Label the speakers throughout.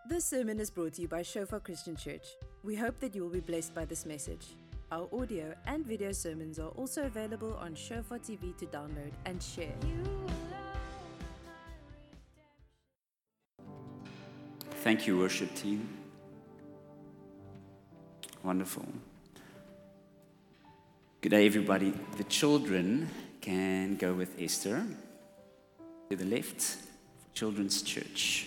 Speaker 1: This sermon is brought to you by Shofar Christian Church. We hope that you will be blessed by this message. Our audio and video sermons are also available on Shofar TV to download and share.
Speaker 2: Thank you, worship team. Wonderful. Good day, everybody. The children can go with Esther to the left for Children's Church.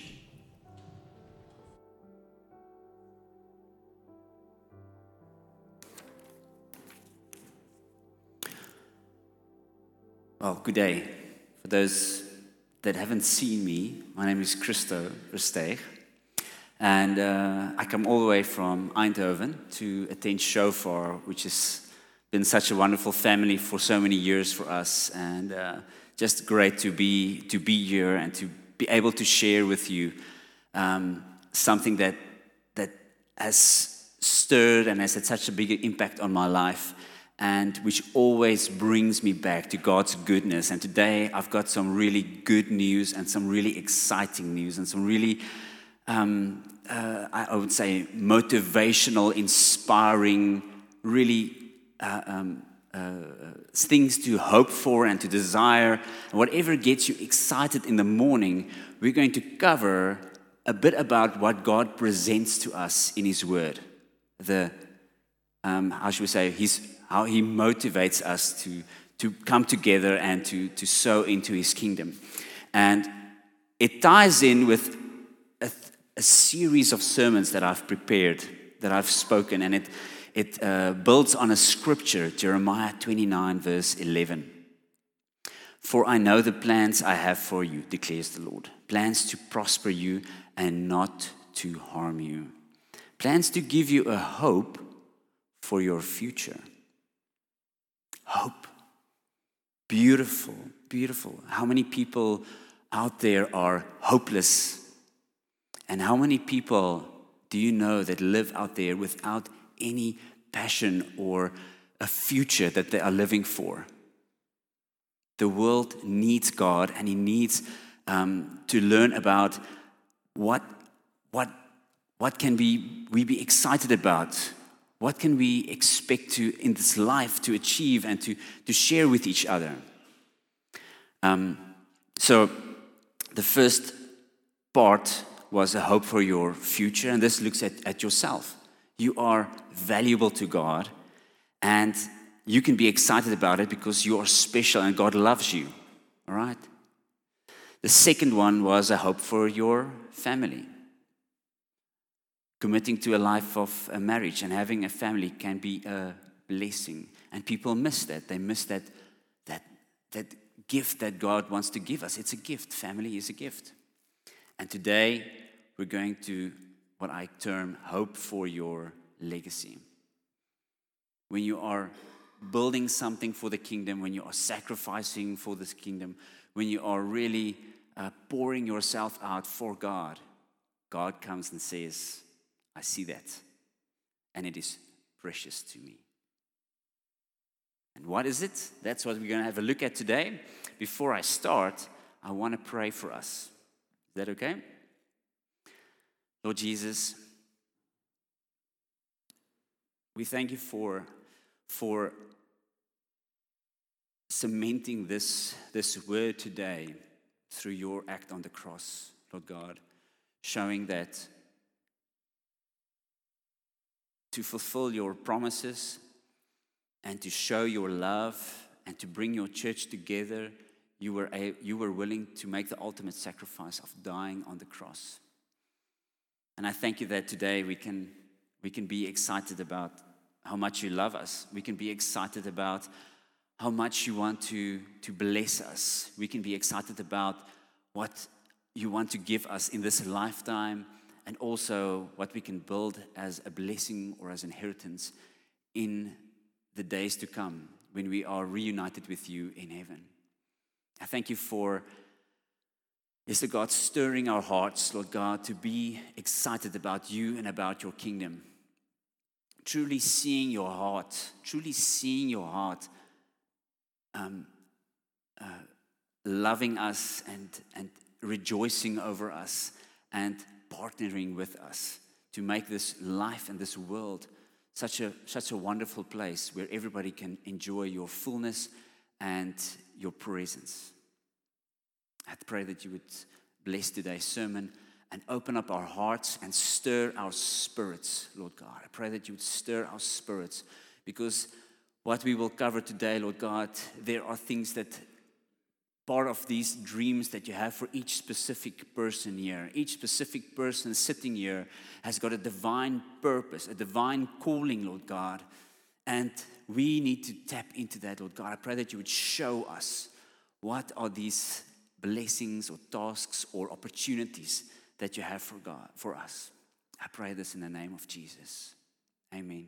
Speaker 2: Well, good day. For those that haven't seen me, my name is Christo Versteeg. And I come all the way from Eindhoven to attend Shofar, which has been such a wonderful family for so many years for us. And just great to be here and to be able to share with you something that has stirred and has had such a big impact on my life, and which always brings me back to God's goodness. And today I've got some really good news and some really exciting news and some really, I would say, motivational, inspiring, really things to hope for and to desire. And whatever gets you excited in the morning, we're going to cover a bit about what God presents to us in His Word. How should we say, how He motivates us to come together and to sow into His kingdom. And it ties in with a series of sermons that I've prepared, that I've spoken, and it builds on a scripture, Jeremiah 29, verse 11. For I know the plans I have for you, declares the Lord. Plans to prosper you and not to harm you. Plans to give you a hope for your future. Hope. Beautiful, beautiful. How many people out there are hopeless? And how many people do you know that live out there without any passion or a future that they are living for? The world needs God, and He needs to learn about what can we be excited about. What can we expect to in this life to achieve and to share with each other? So the first part was a hope for your future, and this looks at yourself. You are valuable to God, and you can be excited about it because you are special and God loves you. All right? The second one was a hope for your family. Committing to a life of a marriage and having a family can be a blessing. And people miss that. They miss that gift that God wants to give us. It's a gift. Family is a gift. And today we're going to what I term hope for your legacy. When you are building something for the kingdom, when you are sacrificing for this kingdom, when you are really pouring yourself out for God, God comes and says, I see that, and it is precious to me. And what is it? That's what we're going to have a look at today. Before I start, I want to pray for us. Is that okay? Lord Jesus, we thank you for cementing this word today through your act on the cross, Lord God, showing that to fulfill your promises and to show your love and to bring your church together, you were willing to make the ultimate sacrifice of dying on the cross. And I thank you that today we can be excited about how much you love us. We can be excited about how much you want to bless us. We can be excited about what you want to give us in this lifetime, and also what we can build as a blessing or as inheritance in the days to come when we are reunited with you in heaven. I thank you for, Mr. God, stirring our hearts, Lord God, to be excited about you and about your kingdom. Truly seeing your heart, loving us and rejoicing over us, and partnering with us to make this life and this world such a wonderful place where everybody can enjoy your fullness and your presence. I pray that you would bless today's sermon and open up our hearts and stir our spirits, Lord God. I pray that you would stir our spirits, because what we will cover today, Lord God, there are things that part of these dreams that you have for each specific person here. Each specific person sitting here has got a divine purpose, a divine calling, Lord God. And we need to tap into that, Lord God. I pray that you would show us what are these blessings or tasks or opportunities that you have for us. I pray this in the name of Jesus. Amen.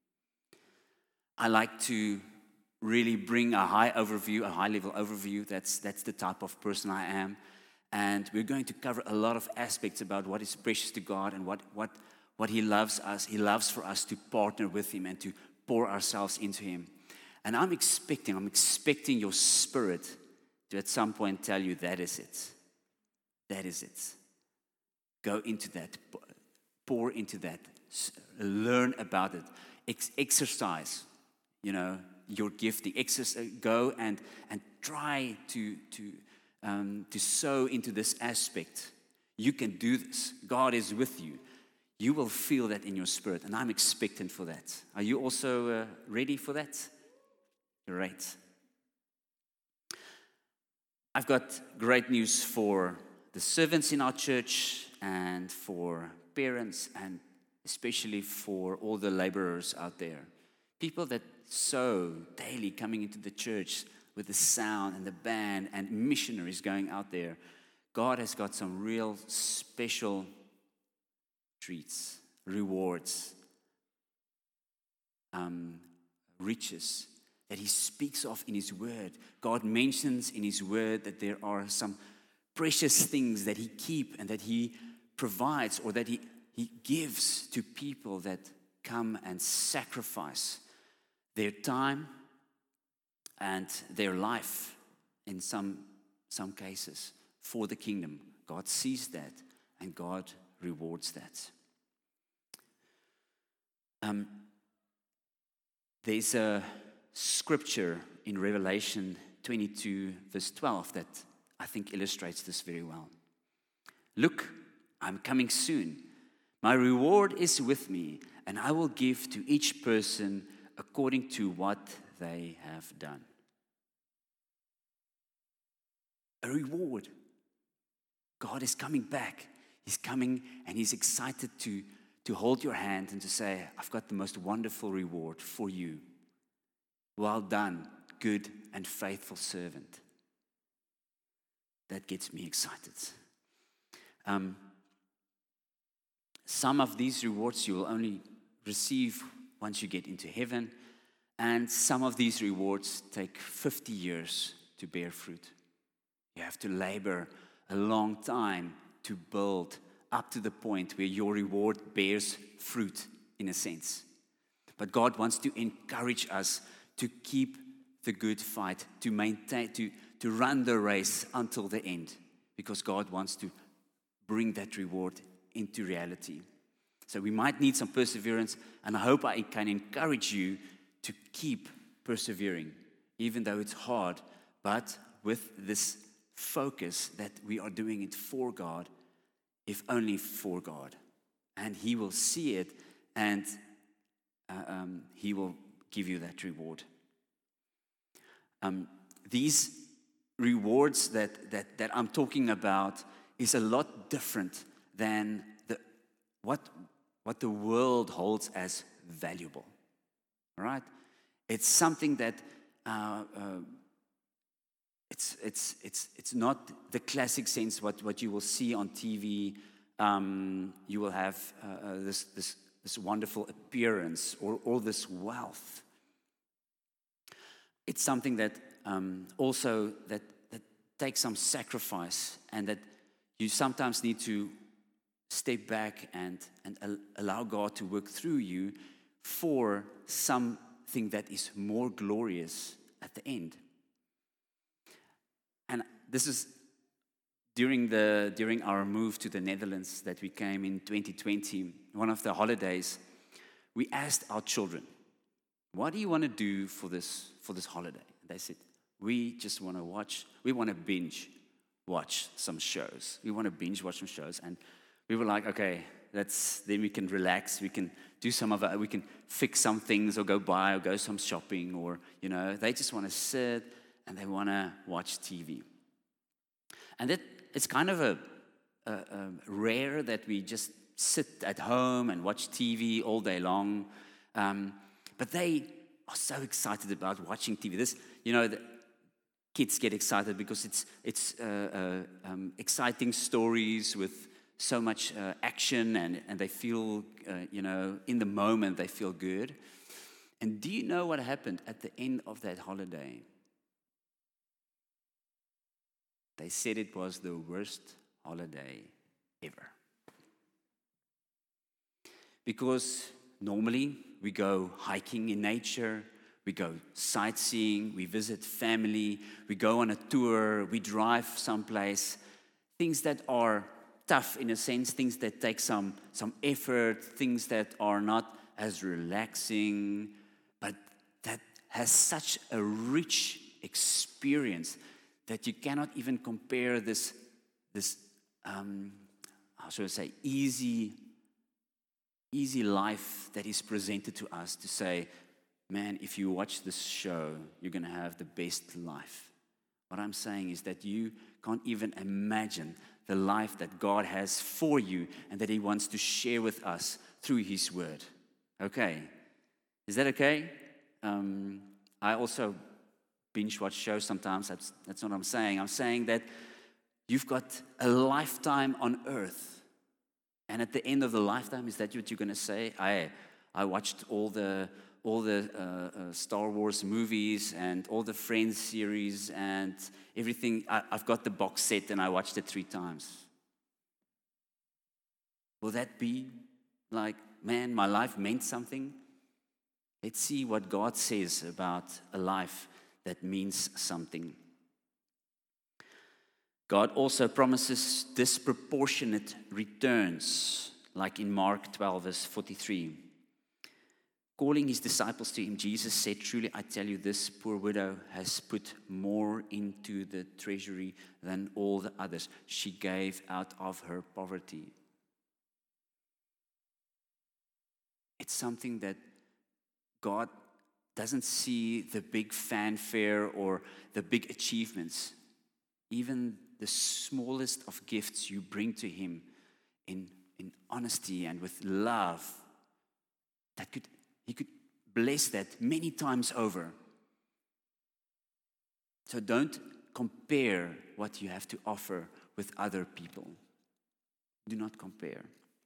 Speaker 2: I like to really bring a high-level overview. That's the type of person I am. And we're going to cover a lot of aspects about what is precious to God and what He loves us. He loves for us to partner with Him and to pour ourselves into Him. And I'm expecting your spirit to at some point tell you that is it. That is it. Go into that. Pour into that. Learn about it. Exercise, your gifting. Go and try to sow into this aspect. You can do this. God is with you. You will feel that in your spirit, and I'm expectant for that. Are you also ready for that? Great. I've got great news for the servants in our church and for parents, and especially for all the laborers out there. People that sow daily, coming into the church with the sound and the band and missionaries going out there. God has got some real special treats, rewards, riches that He speaks of in His Word. God mentions in His Word that there are some precious things that He keeps and that He provides, or that He gives to people that come and sacrifice their time and their life in some cases for the kingdom. God sees that and God rewards that. There's a scripture in Revelation 22 verse 12 that I think illustrates this very well. Look, I'm coming soon. My reward is with me, and I will give to each person according to what they have done. A reward. God is coming back. He's coming and He's excited to hold your hand and to say, I've got the most wonderful reward for you. Well done, good and faithful servant. That gets me excited. Some of these rewards you will only receive once you get into heaven, and some of these rewards take 50 years to bear fruit. You have to labor a long time to build up to the point where your reward bears fruit, in a sense. But God wants to encourage us to keep the good fight, to maintain, to run the race until the end, because God wants to bring that reward into reality. So we might need some perseverance, and I hope I can encourage you to keep persevering, even though it's hard, but with this focus that we are doing it for God, if only for God. And He will see it, and He will give you that reward. These rewards that I'm talking about is a lot different than what the world holds as valuable. All right? It's something that it's not the classic sense what you will see on TV. You will have this wonderful appearance or this wealth. It's something that also that takes some sacrifice, and that you sometimes need to step back and allow God to work through you for something that is more glorious at the end. And this is During our move to the Netherlands that we came in 2020, one of the holidays, we asked our children, what do you want to do for this holiday? They said, we just want to binge watch some shows. We want to binge watch some shows. And we were like, okay, then we can relax, we can do we can fix some things or go some shopping, or, they just want to sit and they want to watch TV. And it's kind of a rare that we just sit at home and watch TV all day long. But they are so excited about watching TV. The kids get excited because it's exciting stories with so much action, and they feel, in the moment they feel good. And do you know what happened at the end of that holiday? They said it was the worst holiday ever. Because normally we go hiking in nature, we go sightseeing, we visit family, we go on a tour, we drive someplace. Things that are tough in a sense, things that take some effort, things that are not as relaxing, but that has such a rich experience that you cannot even compare this how should I say, easy life that is presented to us to say, man, if you watch this show, you're going to have the best life. What I'm saying is that you can't even imagine the life that God has for you and that He wants to share with us through His Word. Okay, is that okay? I also binge watch shows sometimes. That's not what I'm saying. I'm saying that you've got a lifetime on earth, and at the end of the lifetime, is that what you're going to say? I watched all the Star Wars movies and all the Friends series and everything. I've got the box set and I watched it 3 times. Will that be like, man, my life meant something? Let's see what God says about a life that means something. God also promises disproportionate returns, like in Mark 12, verse 43. Calling his disciples to him, Jesus said, truly I tell you, this poor widow has put more into the treasury than all the others. She gave out of her poverty. It's something that God doesn't see the big fanfare or the big achievements. Even the smallest of gifts you bring to him in honesty and with love, he could bless that many times over. So don't compare what you have to offer with other people. Do not compare.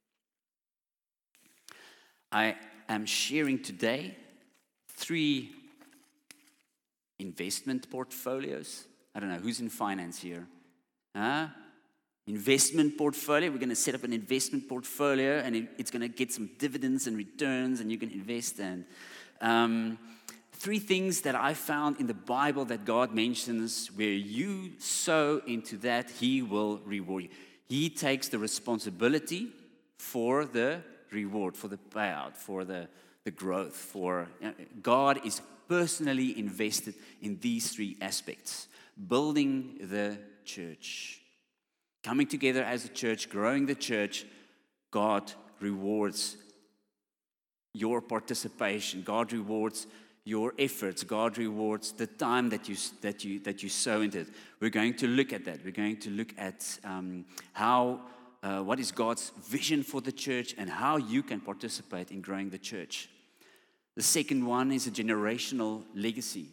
Speaker 2: I am sharing today 3 investment portfolios. I don't know, who's in finance here? Investment portfolio. We're going to set up an investment portfolio, and it's going to get some dividends and returns, and you can invest. And 3 things that I found in the Bible that God mentions where you sow into that, He will reward you. He takes the responsibility for the reward, for the payout, for the growth. God is personally invested in these 3 aspects. Building the church. Coming together as a church, growing the church, God rewards your participation. God rewards your efforts. God rewards the time that you sow into it. We're going to look at that. We're going to look at what is God's vision for the church and how you can participate in growing the church. The second one is a generational legacy.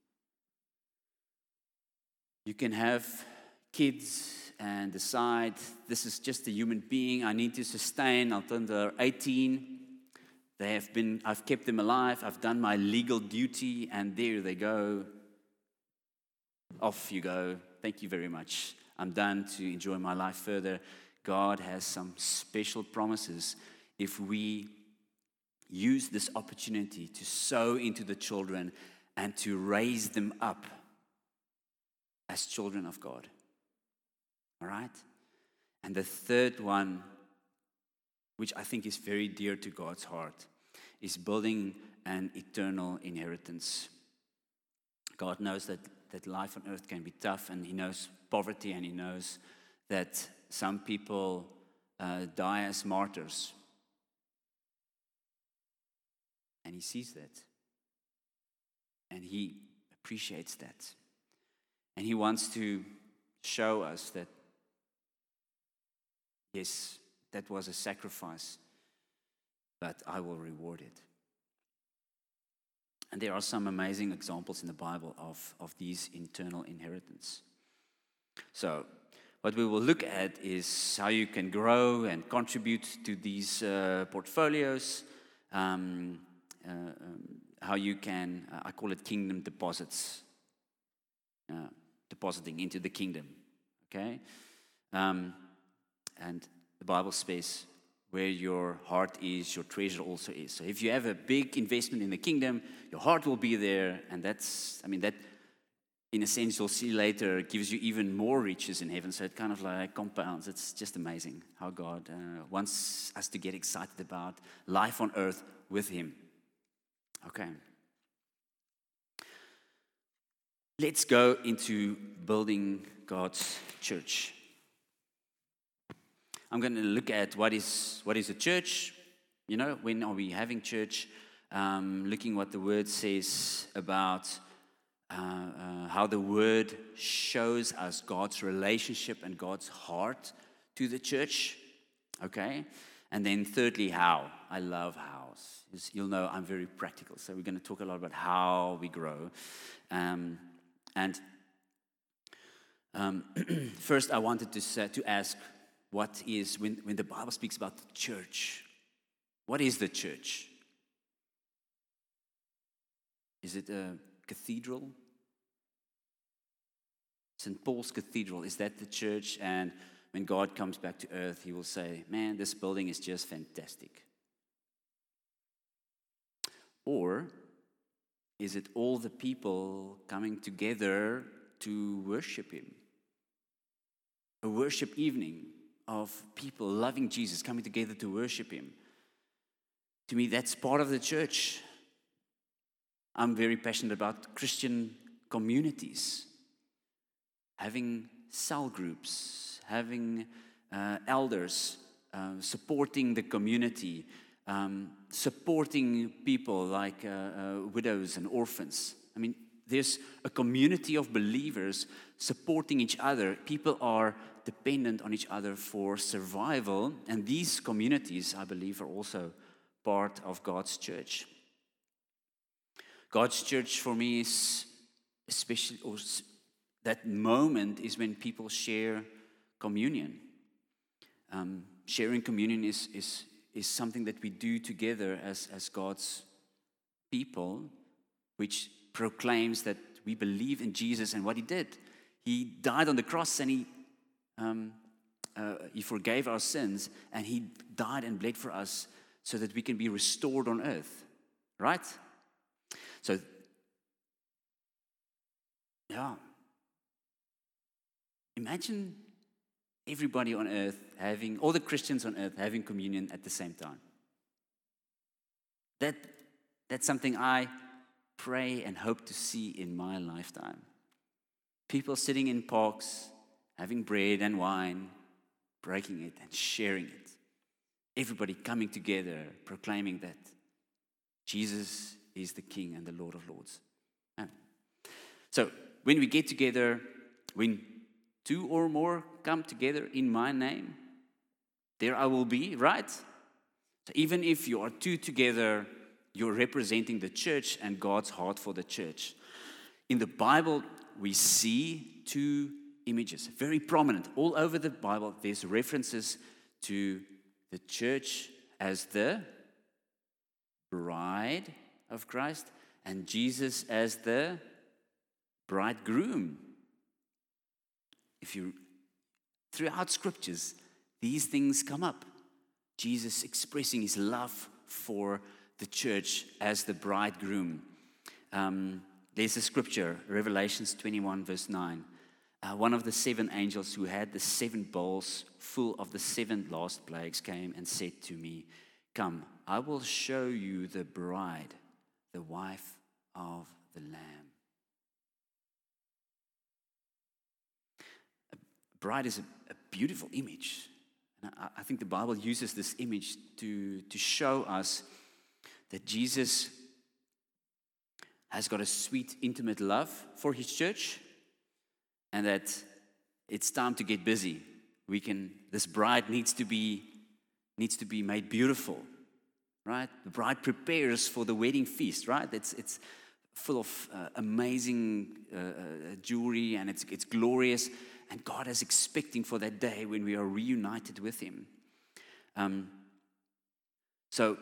Speaker 2: You can have kids and decide, this is just a human being I need to sustain until they're 18. I've kept them alive, I've done my legal duty, and there they go. Off you go. Thank you very much. I'm done to enjoy my life further. God has some special promises if we use this opportunity to sow into the children and to raise them up as children of God. All right? And the third one, which I think is very dear to God's heart, is building an eternal inheritance. God knows that life on earth can be tough, and He knows poverty, and He knows that some people die as martyrs. And He sees that. And He appreciates that. And He wants to show us that, yes, that was a sacrifice, but I will reward it. And there are some amazing examples in the Bible of these eternal inheritance. So, what we will look at is how you can grow and contribute to these portfolios, how you can, I call it kingdom deposits, depositing into the kingdom, okay? And the Bible says, where your heart is, your treasure also is. So if you have a big investment in the kingdom, your heart will be there, and that, in a sense, you'll see later, gives you even more riches in heaven. So it kind of like compounds. It's just amazing how God wants us to get excited about life on earth with Him. Okay. Let's go into building God's church. I'm going to look at what is a church. You know, when are we having church? Looking what the Word says about how the Word shows us God's relationship and God's heart to the church. Okay? And then thirdly, how. I love hows. You'll know I'm very practical. So we're going to talk a lot about how we grow. First, I wanted to ask, what is, when the Bible speaks about the church, what is the church? Is it a cathedral? St. Paul's Cathedral, is that the church? And when God comes back to earth, He will say, man, this building is just fantastic. Or is it all the people coming together to worship Him? A worship evening of people loving Jesus, coming together to worship Him. To me, that's part of the church. I'm very passionate about Christian communities. Having cell groups, having elders, supporting the community, supporting people like widows and orphans. I mean, there's a community of believers supporting each other. People are dependent on each other for survival, and these communities, I believe, are also part of God's church. God's church for me is especially, or that moment is when people share communion. Sharing communion is something that we do together as God's people, which proclaims that we believe in Jesus and what He did. He died on the cross, and He forgave our sins, and He died and bled for us so that we can be restored on earth. Right? So, yeah. Imagine everybody on earth having, all the Christians on earth having communion at the same time. That's something I pray and hope to see in my lifetime. People sitting in parks, having bread and wine, breaking it and sharing it. Everybody coming together, proclaiming that Jesus is the King and the Lord of Lords. So, when we get together, when 2 or more come together in my name, there I will be, right? So even if you are 2 together, you're representing the church and God's heart for the church. In the Bible, we see 2 images, very prominent. All over the Bible, there's references to the church as the bride of Christ and Jesus as the bridegroom. Throughout scriptures, these things come up. Jesus expressing His love for the church as the bridegroom. There's a scripture, Revelations 21 verse 9. one of the 7 angels who had the 7 bowls full of the 7 last plagues came and said to me, "Come, I will show you the bride, the wife of the Lamb." A bride is a beautiful image. And I think the Bible uses this image to show us that Jesus has got a sweet, intimate love for his church, and that it's time to get busy. This bride needs to be made beautiful, right? The bride prepares for the wedding feast, right? It's full of amazing jewelry, and it's glorious. And God is expecting for that day when we are reunited with him. So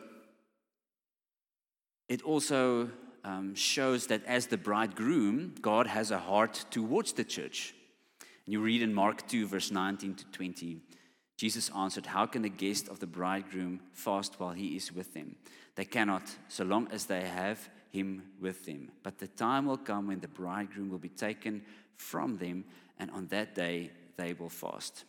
Speaker 2: it also shows that as the bridegroom, God has a heart towards the church. And you read in Mark 2, verse 19 to 20, Jesus answered, "How can the guest of the bridegroom fast while he is with them? They cannot, so long as they have him with them. But the time will come when the bridegroom will be taken from them, and on that day they will fast."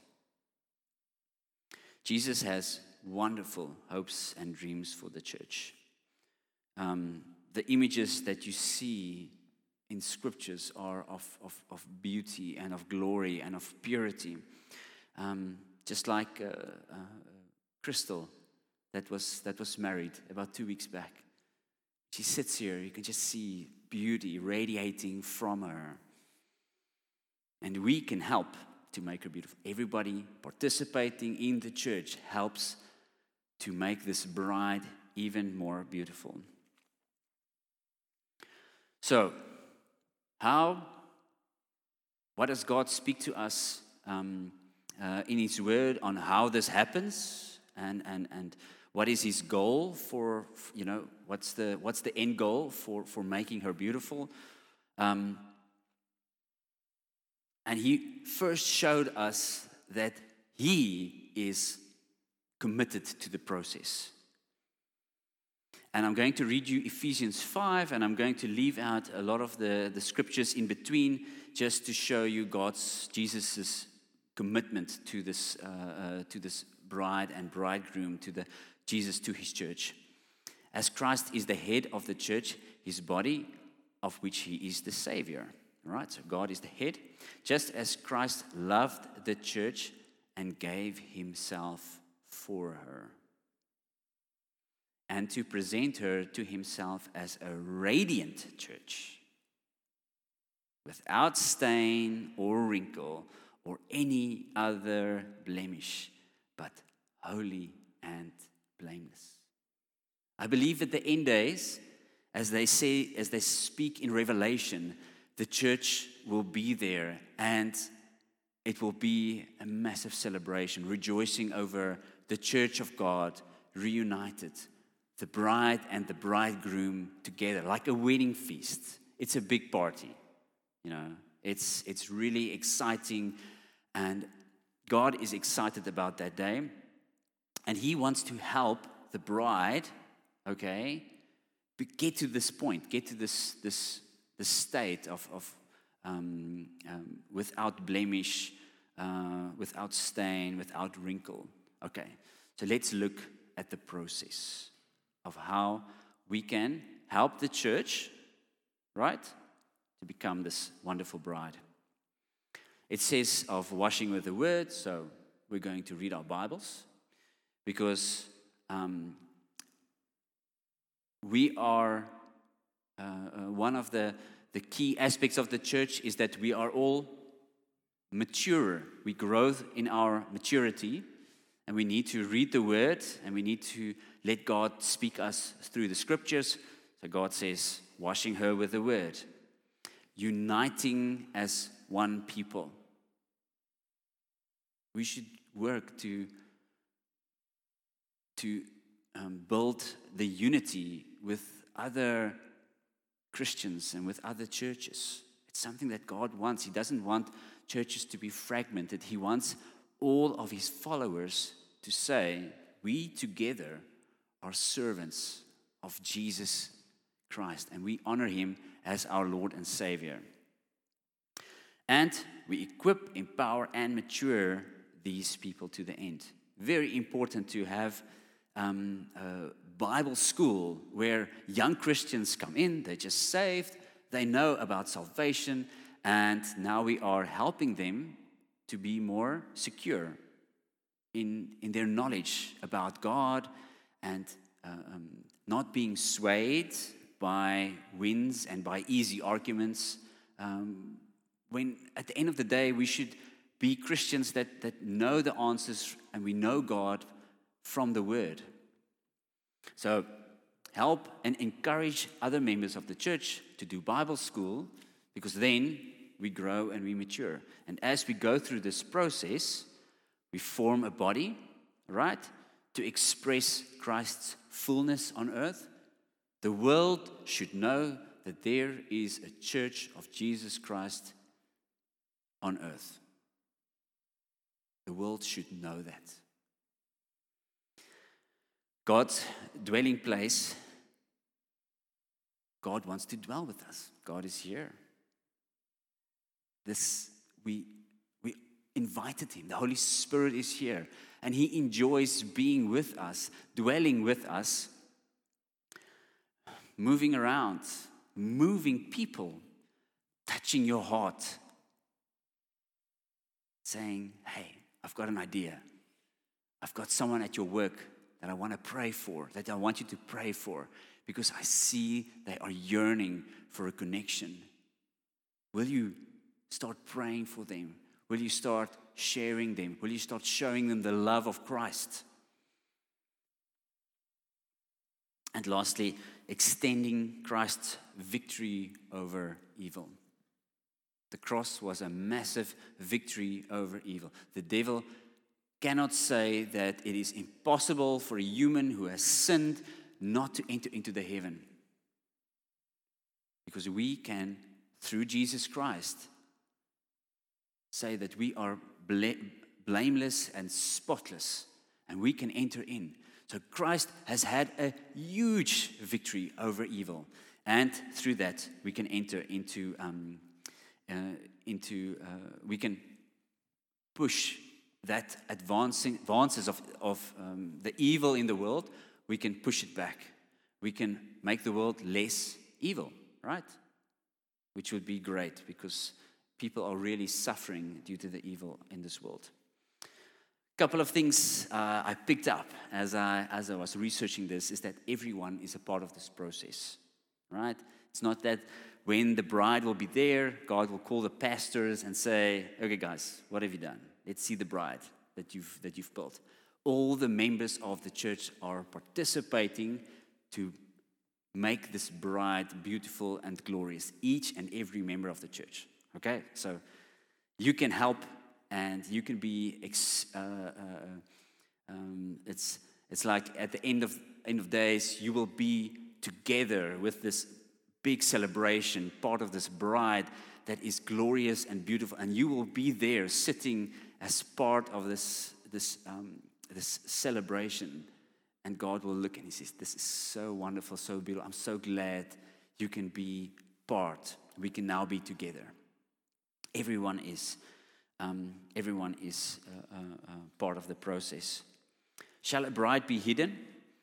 Speaker 2: Jesus has wonderful hopes and dreams for the church. The images that you see in scriptures are of beauty and of glory and of purity. Just like Crystal that was married about 2 weeks back. She sits here, you can just see beauty radiating from her. And we can help to make her beautiful. Everybody participating in the church helps to make this bride even more beautiful. So, what does God speak to us in his word on how this happens, and what is his goal for, what's the end goal for making her beautiful? And he first showed us that he is committed to the process. And I'm going to read you Ephesians 5, and I'm going to leave out a lot of the scriptures in between just to show you Jesus' commitment to this bride and bridegroom, Jesus to his church. As Christ is the head of the church, his body, of which he is the Savior. Right? So God is the head. Just as Christ loved the church and gave himself for her, and to present her to himself as a radiant church, without stain or wrinkle or any other blemish, but holy and blameless. I believe at the end days, as they speak in Revelation, the church will be there, and it will be a massive celebration, rejoicing over the church of God reunited, the bride and the bridegroom together, like a wedding feast. It's a big party, It's really exciting, and God is excited about that day, and he wants to help the bride, get to this point, get to this state of without blemish, without stain, without wrinkle. Okay, so let's look at the process of how we can help the church, right, to become this wonderful bride. It says of washing with the word, so we're going to read our Bibles, because we are, one of the key aspects of the church is that we are all mature. We grow in our maturity, and we need to read the word, and we need to let God speak us through the scriptures. So God says, washing her with the word, uniting as one people. We should work to build the unity with other Christians and with other churches. It's something that God wants. He doesn't want churches to be fragmented. He wants all of his followers to say, we together are servants of Jesus Christ, and we honor him as our Lord and Savior. And we equip, empower, and mature these people to the end. Very important to have a Bible school where young Christians come in, they're just saved, they know about salvation, and now we are helping them to be more secure in their knowledge about God and not being swayed by winds and by easy arguments. When at the end of the day, we should be Christians that know the answers and we know God from the Word. So help and encourage other members of the church to do Bible school, because then we grow and we mature. And as we go through this process, we form a body, right, to express Christ's fullness on earth. The world should know that there is a church of Jesus Christ on earth. The world should know that. God's dwelling place, God wants to dwell with us. God is here. We invited him. The Holy Spirit is here. And he enjoys being with us, dwelling with us, moving around, moving people, touching your heart, saying, hey, I've got an idea. I've got someone at your work that I want to pray for, that I want you to pray for, because I see they are yearning for a connection. Will you start praying for them? Will you start sharing them? Will you start showing them the love of Christ? And lastly, extending Christ's victory over evil. The cross was a massive victory over evil. The devil cannot say that it is impossible for a human who has sinned not to enter into the heaven. Because we can, through Jesus Christ, say that we are blameless and spotless, and we can enter in. So Christ has had a huge victory over evil, and through that we can enter into we can push that advances of the evil in the world. We can push it back. We can make the world less evil, right? Which would be great, because people are really suffering due to the evil in this world. A couple of things I picked up as I was researching this is that everyone is a part of this process, right? It's not that when the bride will be there, God will call the pastors and say, okay guys, what have you done? Let's see the bride that you've built. All the members of the church are participating to make this bride beautiful and glorious, each and every member of the church. Okay, so you can help, and you can be. It's like at the end of days, you will be together with this big celebration, part of this bride that is glorious and beautiful, and you will be there sitting as part of this celebration. And God will look and he says, "This is so wonderful, so beautiful. I'm so glad you can be part. We can now be together." Everyone is part of the process. Shall a bride be hidden?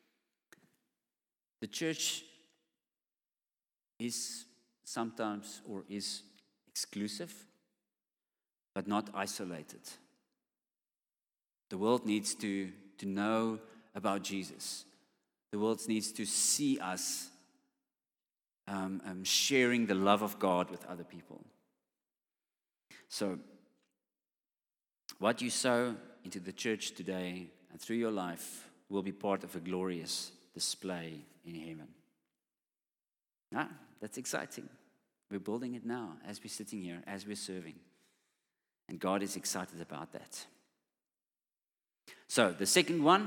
Speaker 2: The church is sometimes or is exclusive, but not isolated. The world needs to know about Jesus. The world needs to see us sharing the love of God with other people. So, what you sow into the church today and through your life will be part of a glorious display in heaven. That's exciting. We're building it now as we're sitting here, as we're serving. And God is excited about that. So, the second one,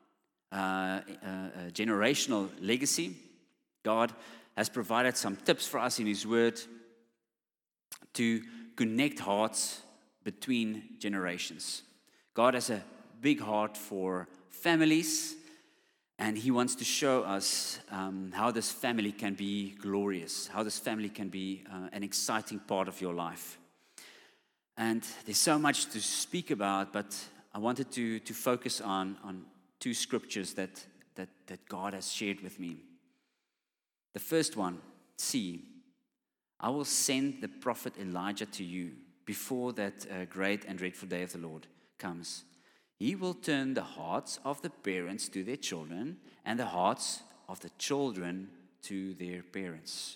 Speaker 2: generational legacy. God has provided some tips for us in His Word to connect hearts between generations. God has a big heart for families, and He wants to show us how this family can be glorious, how this family can be an exciting part of your life. And there's so much to speak about, but I wanted to focus on two scriptures that God has shared with me. The first one, see, I will send the prophet Elijah to you before that great and dreadful day of the Lord comes. He will turn the hearts of the parents to their children and the hearts of the children to their parents.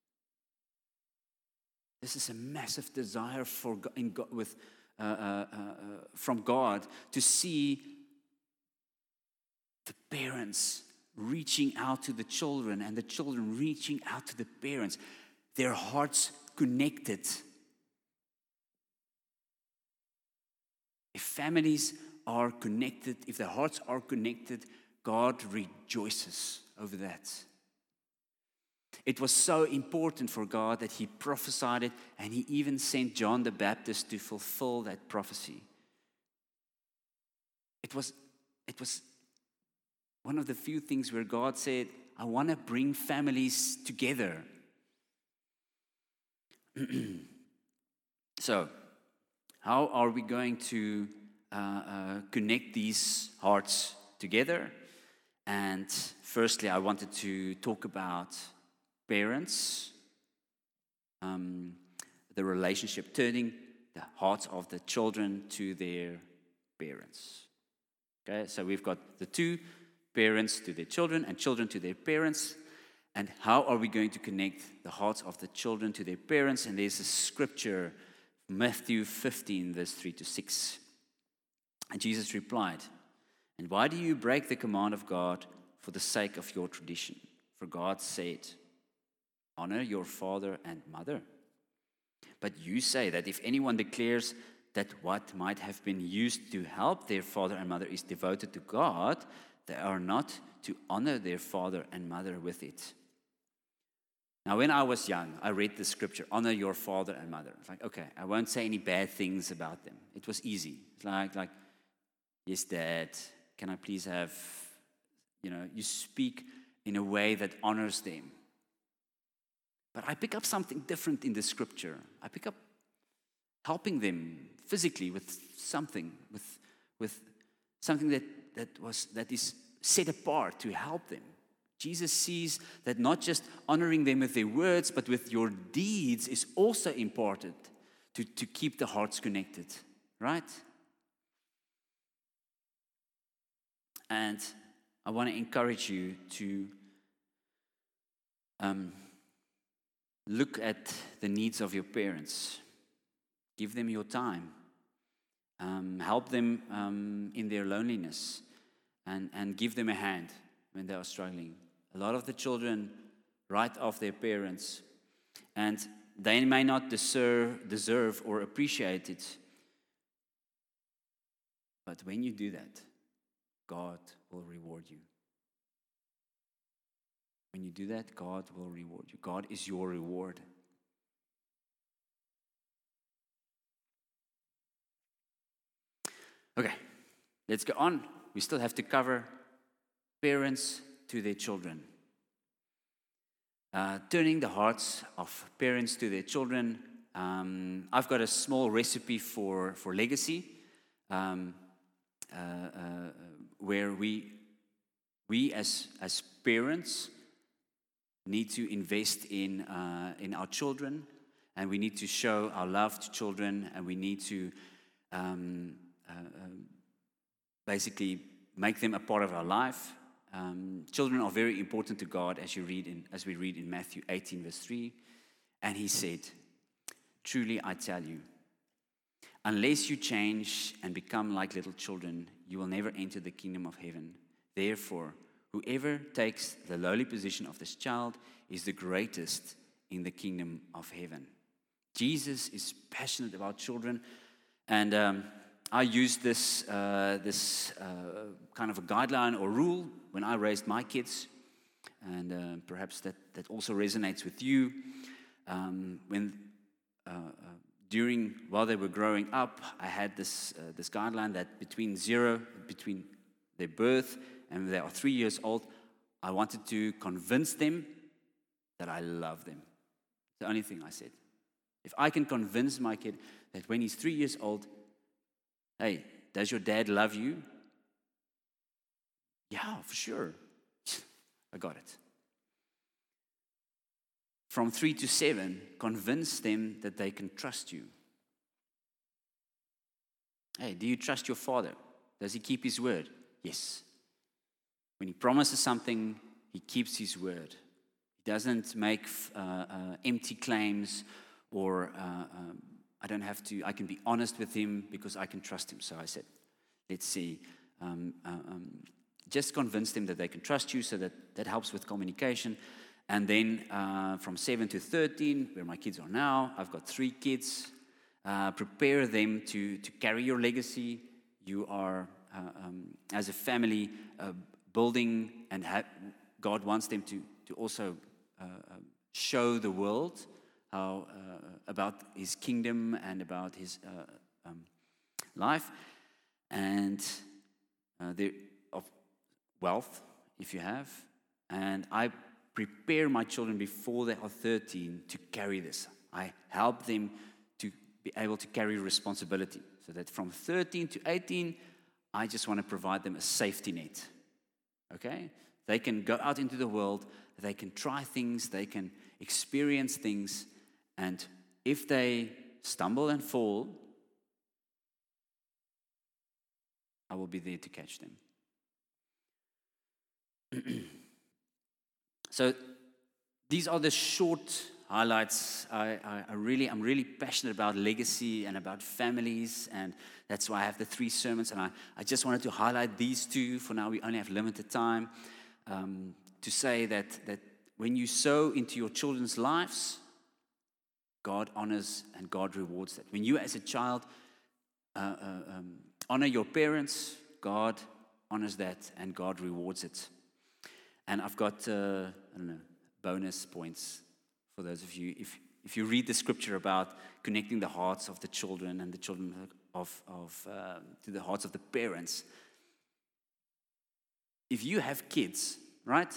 Speaker 2: This is a massive desire from God to see the parents reaching out to the children and the children reaching out to the parents. Their hearts connected. If families are connected, if their hearts are connected, God rejoices over that. It was so important for God that He prophesied it, and He even sent John the Baptist to fulfill that prophecy. It was one of the few things where God said, I want to bring families together. So, how are we going to connect these hearts together? And firstly, I wanted to talk about parents, the relationship, turning the hearts of the children to their parents. Okay, so we've got the two, parents to their children and children to their parents. And how are we going to connect the hearts of the children to their parents? And there's a scripture, Matthew 15, verse 3-6. And Jesus replied, and why do you break the command of God for the sake of your tradition? For God said, honor your father and mother. But you say that if anyone declares that what might have been used to help their father and mother is devoted to God, they are not to honor their father and mother with it. Now, when I was young, I read the scripture, honor your father and mother. It's like, okay, I won't say any bad things about them. It was easy. It's like, yes, Dad, can I please have, you speak in a way that honors them. But I pick up something different in the scripture. I pick up helping them physically with something, with something that is set apart to help them. Jesus sees that not just honoring them with their words, but with your deeds is also important to keep the hearts connected, right? And I want to encourage you to look at the needs of your parents. Give them your time. Help them in their loneliness and give them a hand when they are struggling. A lot of the children write off their parents, and they may not deserve or appreciate it. But when you do that, God will reward you. When you do that, God will reward you. God is your reward. Okay, let's go on. We still have to cover parents to their children. Turning the hearts of parents to their children. I've got a small recipe for legacy, where we as parents need to invest in our children, and we need to show our love to children, and we need to basically make them a part of our life. Children are very important to God, as we read in Matthew 18, verse 3. And He said, truly I tell you, unless you change and become like little children, you will never enter the kingdom of heaven. Therefore, whoever takes the lowly position of this child is the greatest in the kingdom of heaven. Jesus is passionate about children, and I used this kind of a guideline or rule when I raised my kids, and perhaps that also resonates with you. While they were growing up, I had this guideline that between their birth and when they are 3 years old, I wanted to convince them that I love them. The only thing I said. If I can convince my kid that when he's 3 years old, hey, does your dad love you? Yeah, for sure. I got it. From 3 to 7, convince them that they can trust you. Hey, do you trust your father? Does he keep his word? Yes. When he promises something, he keeps his word. He doesn't make empty claims, or I can be honest with him because I can trust him. So I said, let's see. Just convince them that they can trust you, so that helps with communication. And then from 7 to 13, where my kids are now, I've got 3 kids. Prepare them to carry your legacy. You are, as a family, building, and God wants them to also show the world how about His kingdom and about His life, and of wealth, if you have. And I prepare my children before they are 13 to carry this. I help them to be able to carry responsibility, so that from 13 to 18, I just want to provide them a safety net. Okay? They can go out into the world, they can try things, they can experience things, and if they stumble and fall, I will be there to catch them. So these are the short highlights. I'm really passionate about legacy and about families, and that's why I have the 3 sermons. And I just wanted to highlight these 2. For now, we only have limited time, to say that when you sow into your children's lives, God honors and God rewards that. When you as a child honor your parents, God honors that and God rewards it. And I've got, bonus points for those of you. If you read the scripture about connecting the hearts of the children and the children to the hearts of the parents, if you have kids, right?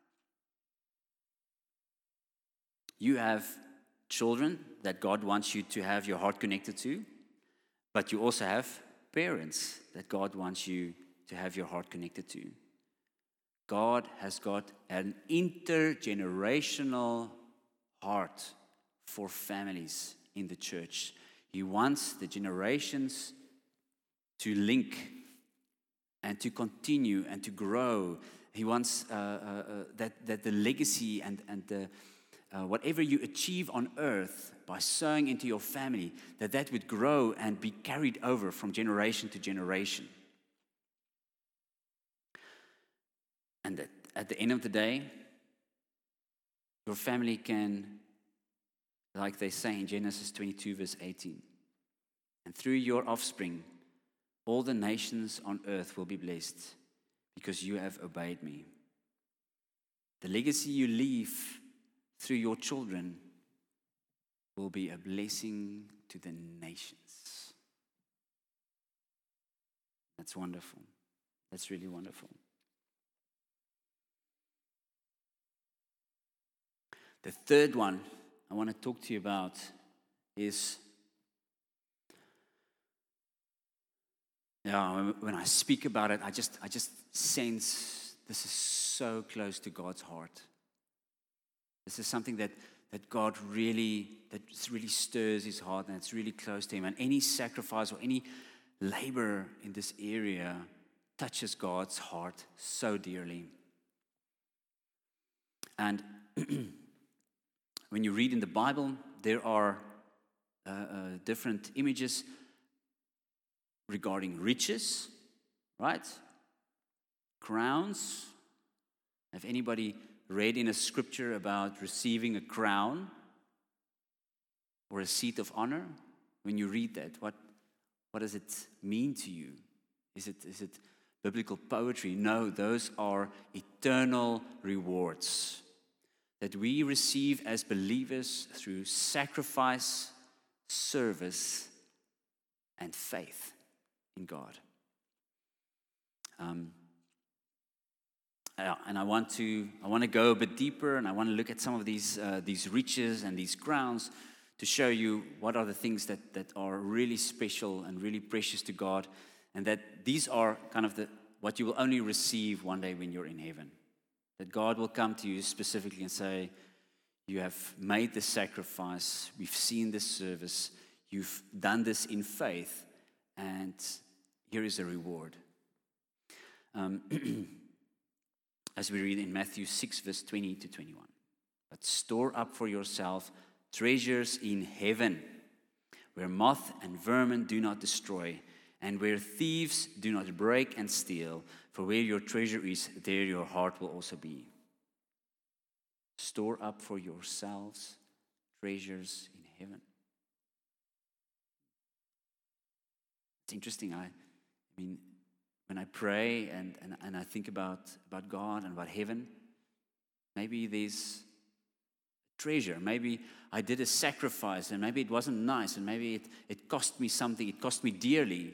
Speaker 2: You have children that God wants you to have your heart connected to, but you also have parents that God wants you to have your heart connected to. God has got an intergenerational heart for families in the church. He wants the generations to link and to continue and to grow. He wants that the legacy and the whatever you achieve on earth by sowing into your family, that would grow and be carried over from generation to generation. And that at the end of the day, your family can, like they say in Genesis 22, verse 18, and through your offspring, all the nations on earth will be blessed because you have obeyed me. The legacy you leave through your children will be a blessing to the nations. That's wonderful. That's really wonderful. The third one I want to talk to you about is, when I speak about it, I just sense this is so close to God's heart. This is something that God really stirs His heart, and it's really close to Him. And any sacrifice or any labor in this area touches God's heart so dearly. And when you read in the Bible, there are different images regarding riches, right? Crowns. Have anybody read in a scripture about receiving a crown or a seat of honor? When you read that, what does it mean to you? Is it biblical poetry? No, those are eternal rewards that we receive as believers through sacrifice, service, and faith in God. And I want to go a bit deeper, and I want to look at some of these riches and these crowns to show you what are the things that are really special and really precious to God, and that these are kind of what you will only receive one day when you're in heaven. That God will come to you specifically and say, you have made the sacrifice, we've seen this service, you've done this in faith, and here is a reward. As we read in Matthew 6, verse 20 to 21. But store up for yourself treasures in heaven, where moth and vermin do not destroy, and where thieves do not break and steal. For where your treasure is, there your heart will also be. Store up for yourselves treasures in heaven. It's interesting. I mean, when I pray and I think about God and about heaven, maybe there's treasure. Maybe I did a sacrifice and maybe it wasn't nice and maybe it cost me something. It cost me dearly.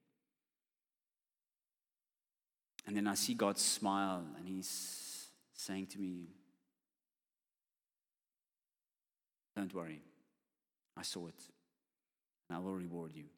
Speaker 2: And then I see God smile and He's saying to me, don't worry, I saw it and I will reward you.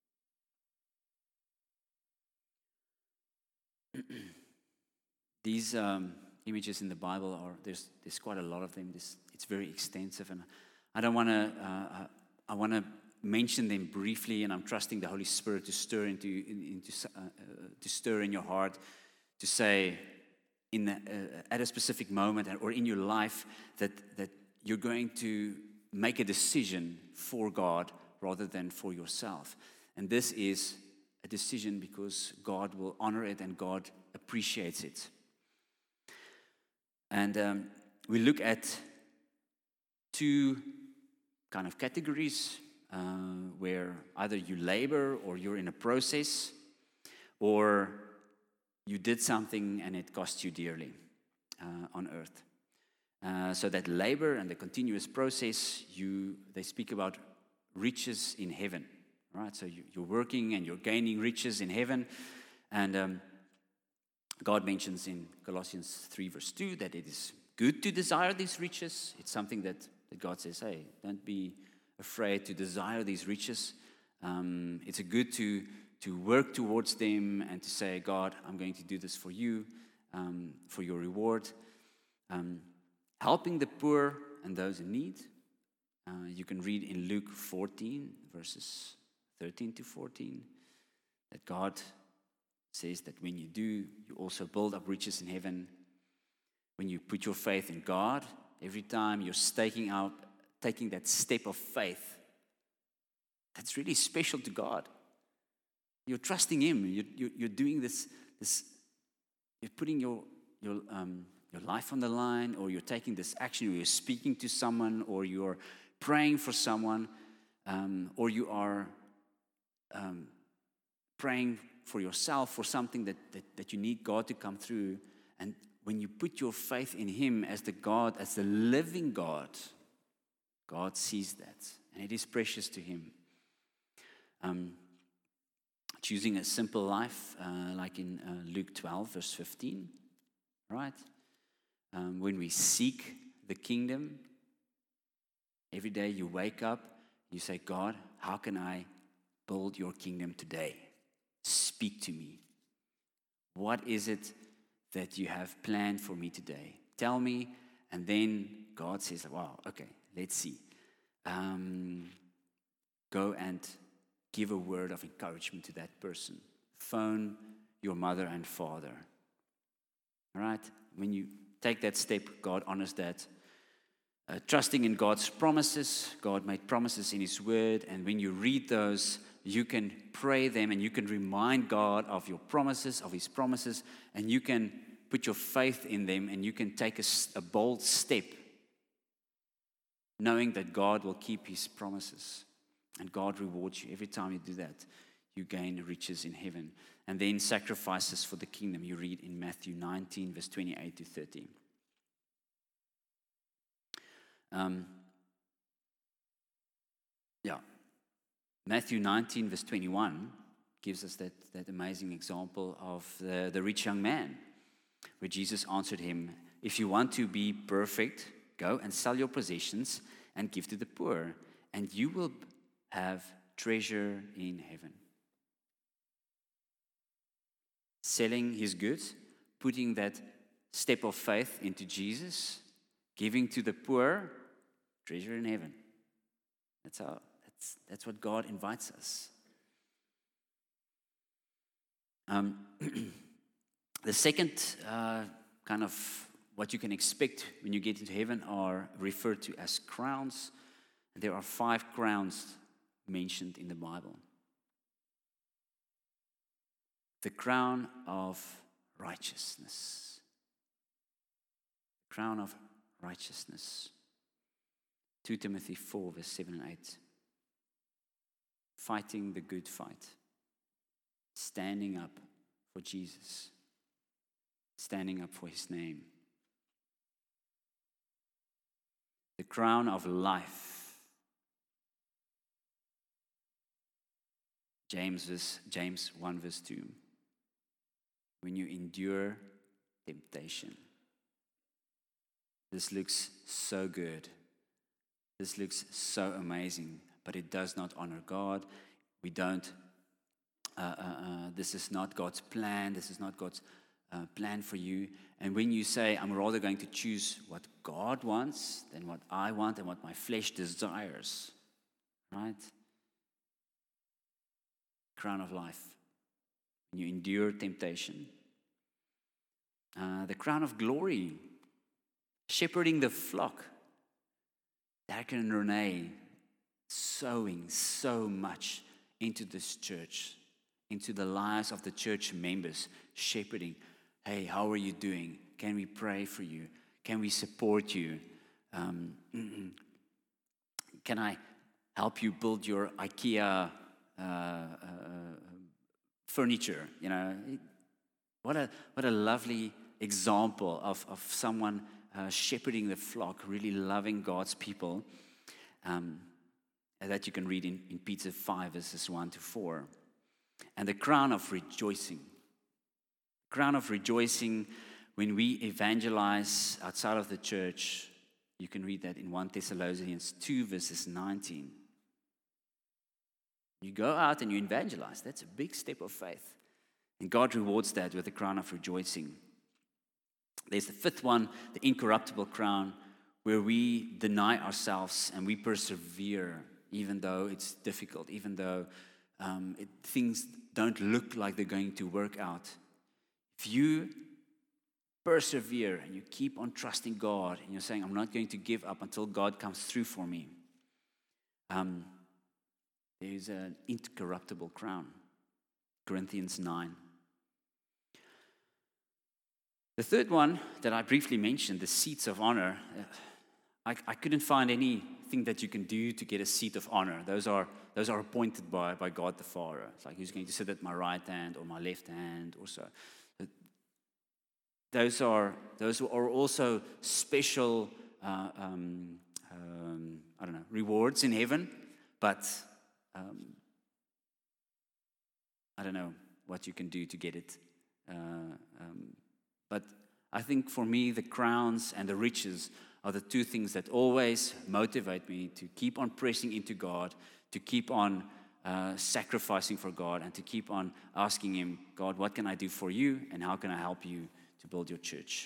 Speaker 2: These images in the Bible there's quite a lot of them. It's very extensive, and I don't want to. I want to mention them briefly, and I'm trusting the Holy Spirit to stir to stir in your heart, to say at a specific moment or in your life that you're going to make a decision for God rather than for yourself, and this is a decision because God will honor it and God appreciates it. And we look at two kind of categories where either you labor or you're in a process, or you did something and it cost you dearly on earth. So that labor and the continuous process, they speak about riches in heaven. Right, so you're working and you're gaining riches in heaven. And God mentions in Colossians 3 verse 2 that it is good to desire these riches. It's something that God says, hey, don't be afraid to desire these riches. It's good to work towards them and to say, God, I'm going to do this for you, for your reward. Helping the poor and those in need. You can read in Luke 14 verses 13 to 14, that God says that when you do, you also build up riches in heaven. When you put your faith in God, every time you're taking that step of faith, that's really special to God. You're trusting Him. You're doing this. You're putting your life on the line, or you're taking this action, or you're speaking to someone, or you're praying for someone, or you are praying for yourself for something that you need God to come through. And when you put your faith in Him as the living God, God sees that, and it is precious to Him. Choosing a simple life, like in Luke 12 verse 15, right? When we seek the kingdom, every day you wake up, you say, God, how can I build your kingdom today? Speak to me. What is it that you have planned for me today? Tell me. And then God says, wow, okay, let's see. Go and give a word of encouragement to that person. Phone your mother and father. All right? When you take that step, God honors that. Trusting in God's promises. God made promises in His word, and when you read those, you can pray them and you can remind God of your promises, of His promises, and you can put your faith in them, and you can take a bold step knowing that God will keep His promises, and God rewards you. Every time you do that, you gain riches in heaven. And then sacrifices for the kingdom, you read in Matthew 19 verse 28 to 30. Matthew 19 verse 21 gives us that amazing example of the rich young man, where Jesus answered him, if you want to be perfect, go and sell your possessions and give to the poor, and you will have treasure in heaven. Selling his goods, putting that step of faith into Jesus, giving to the poor, treasure in heaven. That's what God invites us. The second kind of what you can expect when you get into heaven are referred to as crowns. There are 5 crowns mentioned in the Bible. The crown of righteousness. Crown of righteousness. 2 Timothy 4, verse 7 and 8. Fighting the good fight. Standing up for Jesus. Standing up for his name. The crown of life. James 1 verse 2. When you endure temptation. This looks so good. This looks so amazing, but it does not honor God. We don't, this is not God's plan. This is not God's plan for you. And when you say, I'm rather going to choose what God wants than what I want and what my flesh desires, right? Crown of life. You endure temptation. The crown of glory. Shepherding the flock. Derek and Renee sowing so much into this church, into the lives of the church members, shepherding. Hey, how are you doing? Can we pray for you? Can we support you? Can I help you build your IKEA furniture? You know, what a lovely example of someone shepherding the flock, really loving God's people. That you can read in Peter 5, verses 1 to 4. And the crown of rejoicing. Crown of rejoicing when we evangelize outside of the church. You can read that in 1 Thessalonians 2, verses 19. You go out and you evangelize. That's a big step of faith. And God rewards that with the crown of rejoicing. There's the 5th one, the incorruptible crown, where we deny ourselves and we persevere, even though it's difficult, even though things don't look like they're going to work out. If you persevere and you keep on trusting God and you're saying, I'm not going to give up until God comes through for me, there's an incorruptible crown. Corinthians 9. The 3rd one that I briefly mentioned, the seats of honor, I couldn't find anything that you can do to get a seat of honor. Those are appointed by God the Father. It's like, who's going to sit at my right hand or my left hand or so. Those are also special, rewards in heaven. But I don't know what you can do to get it. But I think for me, the crowns and the riches are the 2 things that always motivate me to keep on pressing into God, to keep on sacrificing for God, and to keep on asking Him, God, what can I do for you, and how can I help you to build your church?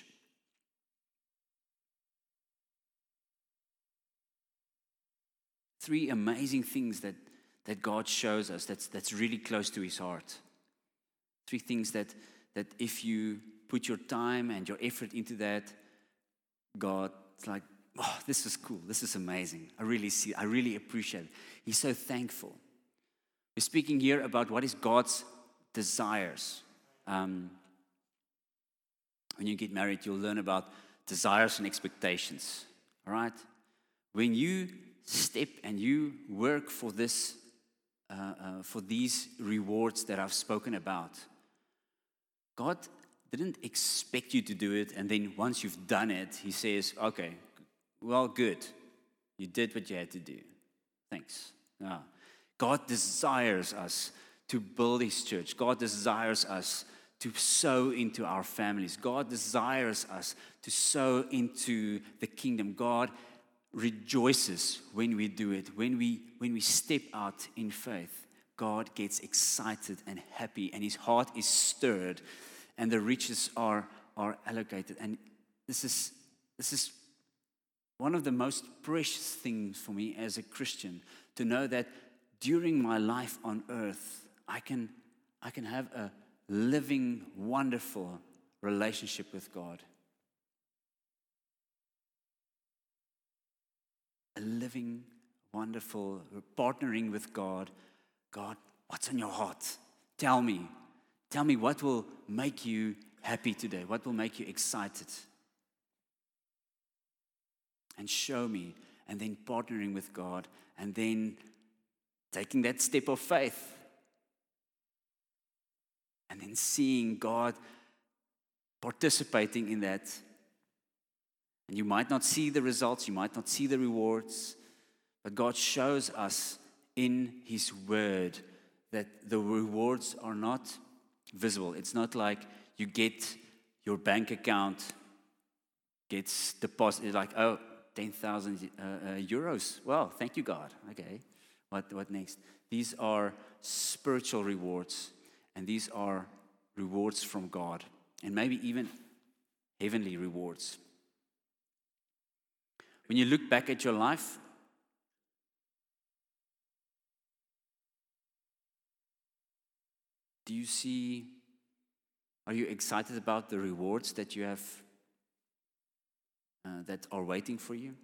Speaker 2: Three amazing things that God shows us that's really close to His heart. 3 things that if you put your time and your effort into that, God's like, oh, this is cool. This is amazing. I really appreciate it. He's so thankful. We're speaking here about what is God's desires. When you get married, you'll learn about desires and expectations. All right? When you step and you work for this, for these rewards that I've spoken about, God didn't expect you to do it, and then once you've done it, He says, okay, well, good. You did what you had to do. Thanks. No. God desires us to build His church. God desires us to sow into our families. God desires us to sow into the kingdom. God rejoices when we do it. When we step out in faith, God gets excited and happy, and his heart is stirred, and the riches are allocated. And this is one of the most precious things for me as a Christian, to know that during my life on earth, I can have a living, wonderful relationship with God. A living, wonderful, partnering with God. God, what's on your heart? Tell me what will make you happy today? What will make you excited? And show me, and then partnering with God, and then taking that step of faith, and then seeing God participating in that. And you might not see the results, you might not see the rewards, but God shows us in his word that the rewards are not visible. It's not like you get your bank account gets deposited, like, oh, 10,000 euros. Well, thank you, God. Okay, what next? These are spiritual rewards, and these are rewards from God, and maybe even heavenly rewards. When you look back at your life, are you excited about the rewards that you have that are waiting for you?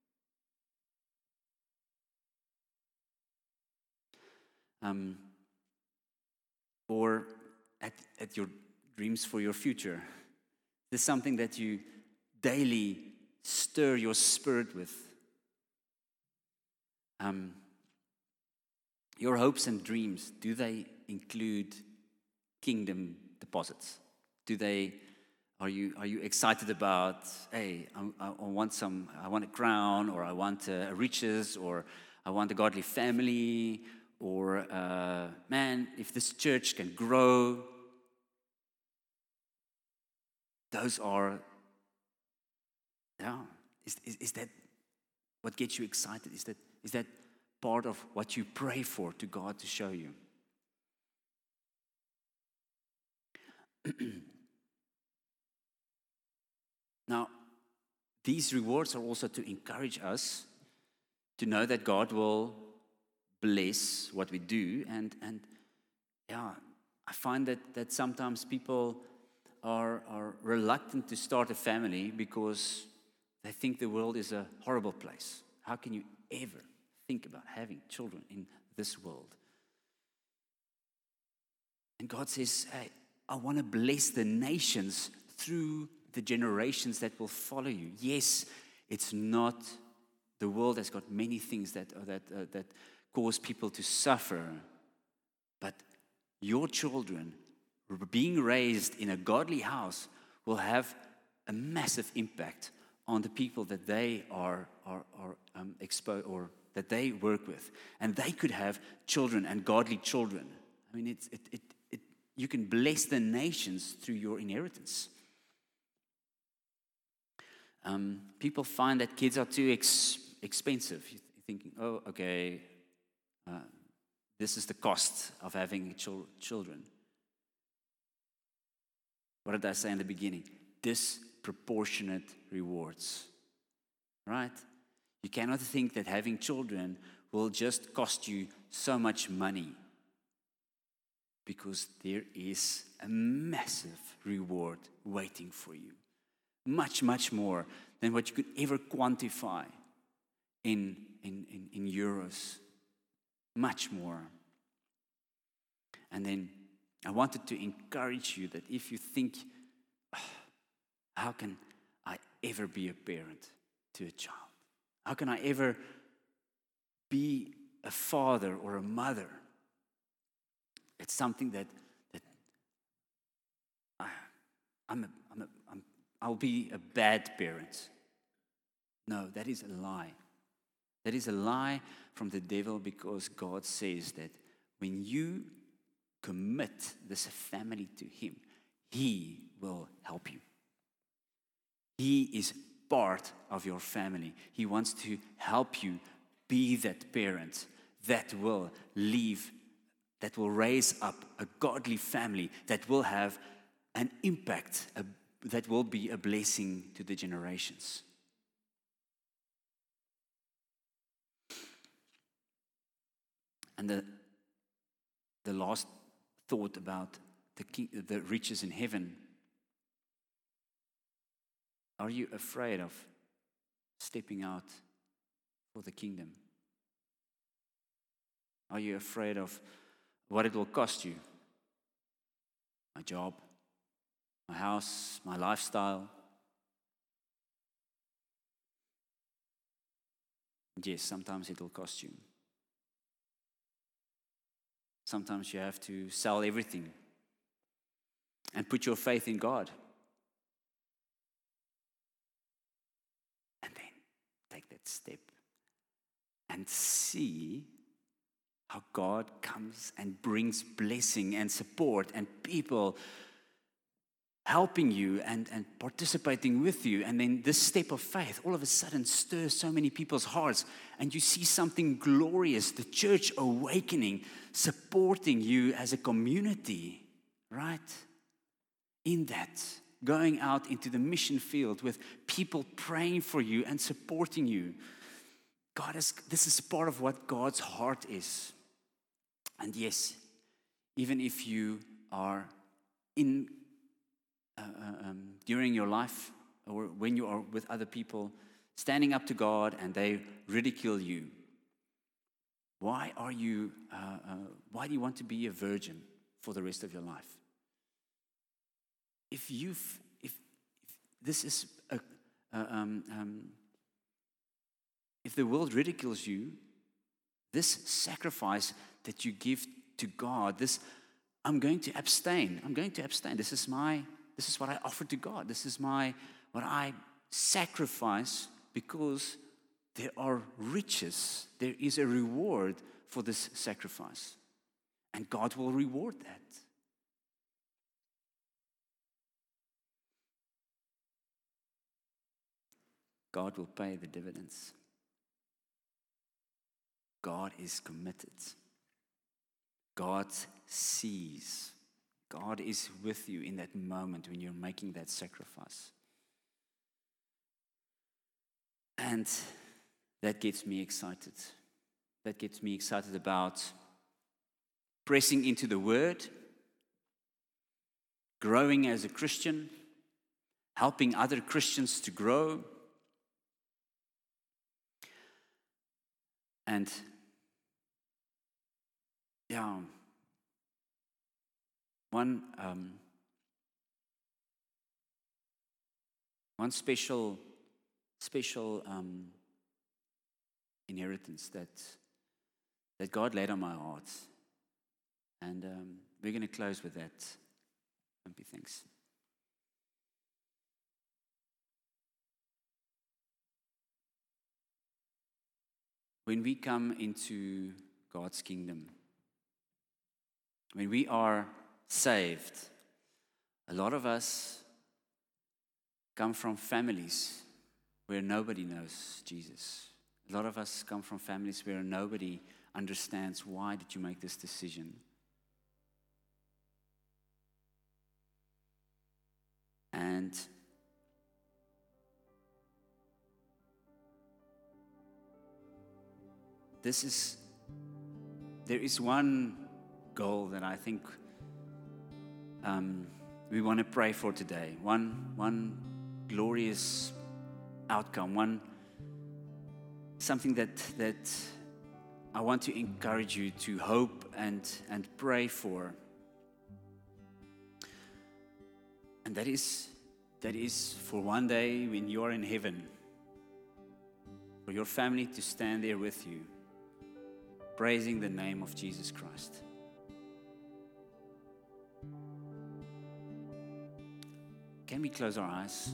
Speaker 2: Or at your dreams for your future? This is something that you daily stir your spirit with. Your hopes and dreams, do they include kingdom deposits? Are you excited about, hey, I want a crown, or I want riches, or I want a godly family, or man, if this church can grow? Those are, is that what gets you excited? Is that part of what you pray for to God to show you? Now, these rewards are also to encourage us to know that God will bless what we do, and I find that sometimes people are reluctant to start a family because they think the world is a horrible place. How can you ever think about having children in this world? And God says, hey, I want to bless the nations through the generations that will follow you. Yes, it's not, the world has got many things that cause people to suffer, but your children being raised in a godly house will have a massive impact on the people that they are exposed, or that they work with, and they could have children and godly children. I mean, you can bless the nations through your inheritance. People find that kids are too expensive. You're thinking, oh, okay, this is the cost of having children. What did I say in the beginning? Disproportionate rewards, right? You cannot think that having children will just cost you so much money, because there is a massive reward waiting for you. Much, much more than what you could ever quantify in euros. Much more. And then I wanted to encourage you that if you think, how can I ever be a parent to a child? How can I ever be a father or a mother? It's something that I'll be a bad parent. No, that is a lie. That is a lie from the devil, because God says that when you commit this family to him, he will help you. He is part of your family. He wants to help you be that parent that will raise up a godly family that will have an impact, that will be a blessing to the generations. And the last thought about the riches in heaven. Are you afraid of stepping out for the kingdom? Are you afraid of what it will cost you? My job, my house, my lifestyle. Yes, sometimes it will cost you. Sometimes you have to sell everything and put your faith in God. And then take that step and see how God comes and brings blessing and support and people helping you and participating with you. And then this step of faith all of a sudden stirs so many people's hearts. And you see something glorious, the church awakening, supporting you as a community, right? In that, going out into the mission field with people praying for you and supporting you. This is part of what God's heart is. And yes, even if you are during your life or when you are with other people, standing up to God and they ridicule you, why do you want to be a virgin for the rest of your life? If this is if the world ridicules you, this sacrifice that you give to God, I'm going to abstain. This is what I offer to God. This is what I sacrifice because there are riches. There is a reward for this sacrifice. And God will reward that. God will pay the dividends. God is committed. God sees. God is with you in that moment when you're making that sacrifice. And that gets me excited. That gets me excited about pressing into the Word, growing as a Christian, helping other Christians to grow. And one special inheritance that God laid on my heart, and we're going to close with that. Thanks. When we come into God's kingdom, when we are saved, a lot of us come from families where nobody knows Jesus. A lot of us come from families where nobody understands, why did you make this decision? And there is one goal that I think we want to pray for today. One glorious outcome. Something that I want to encourage you to hope and pray for. And that is for one day when you are in heaven, for your family to stand there with you, praising the name of Jesus Christ. Can we close our eyes?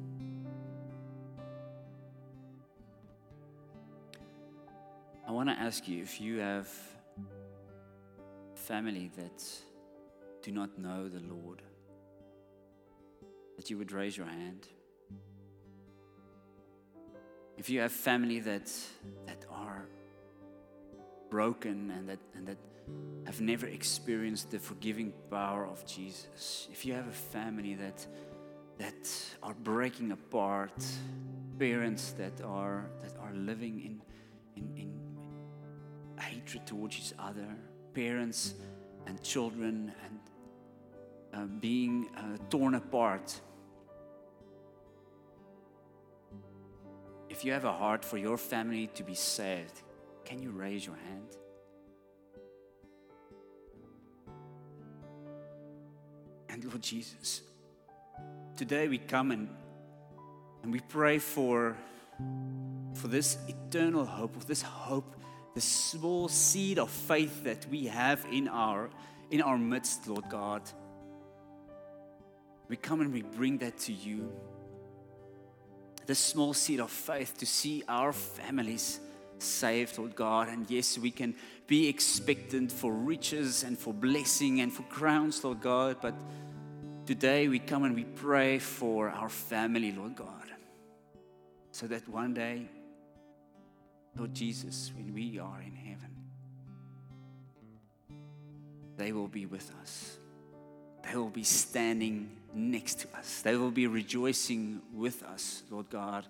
Speaker 2: I want to ask you, if you have family that do not know the Lord, that you would raise your hand. If you have family that are broken and that have never experienced the forgiving power of Jesus, if you have a family that are breaking apart, parents that are living in hatred towards each other, parents and children and being torn apart. If you have a heart for your family to be saved, can you raise your hand? And Lord Jesus, today we come and we pray for this eternal hope, of this hope, the small seed of faith that we have in our midst, Lord God. We come and we bring that to you. This small seed of faith to see our families saved, Lord God. And yes, we can be expectant for riches and for blessing and for crowns, Lord God. But today we come and we pray for our family, Lord God, so that one day, Lord Jesus, when we are in heaven, they will be with us. They will be standing next to us. They will be rejoicing with us, Lord God.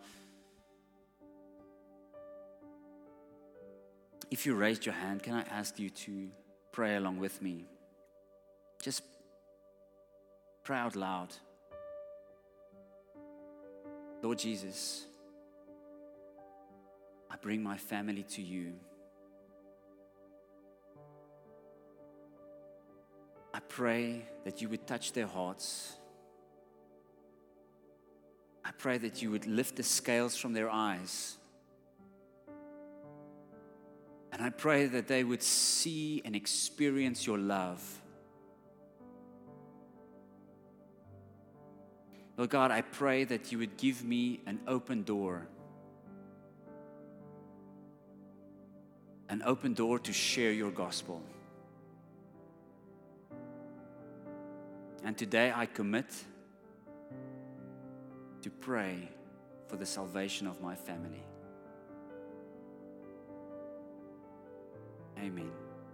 Speaker 2: If you raised your hand, can I ask you to pray along with me? Just pray out loud. Lord Jesus, I bring my family to you. I pray that you would touch their hearts. I pray that you would lift the scales from their eyes. And I pray that they would see and experience your love. Lord God, I pray that you would give me an open door. An open door to share your gospel. And today I commit to pray for the salvation of my family. Amen.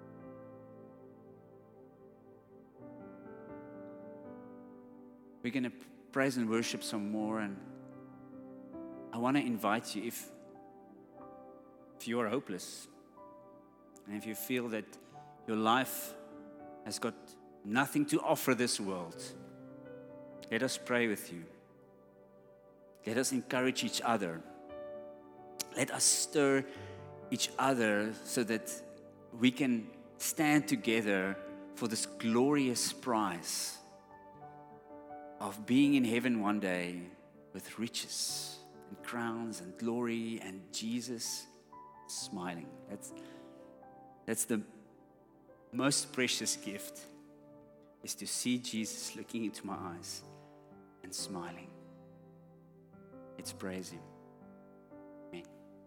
Speaker 2: We're going to praise and worship some more, and I want to invite you, if you are hopeless, and if you feel that your life has got nothing to offer this world, let us pray with you. Let us encourage each other. Let us stir each other so that we can stand together for this glorious prize of being in heaven one day with riches and crowns and glory and Jesus smiling. That's the most precious gift, is to see Jesus looking into my eyes and smiling. Let's praise Him. Amen.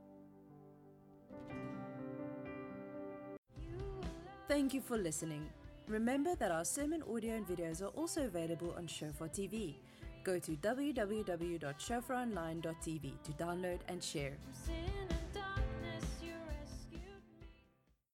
Speaker 1: Thank you for listening. Remember that our sermon audio and videos are also available on Shofar TV. Go to www.shofaronline.tv to download and share.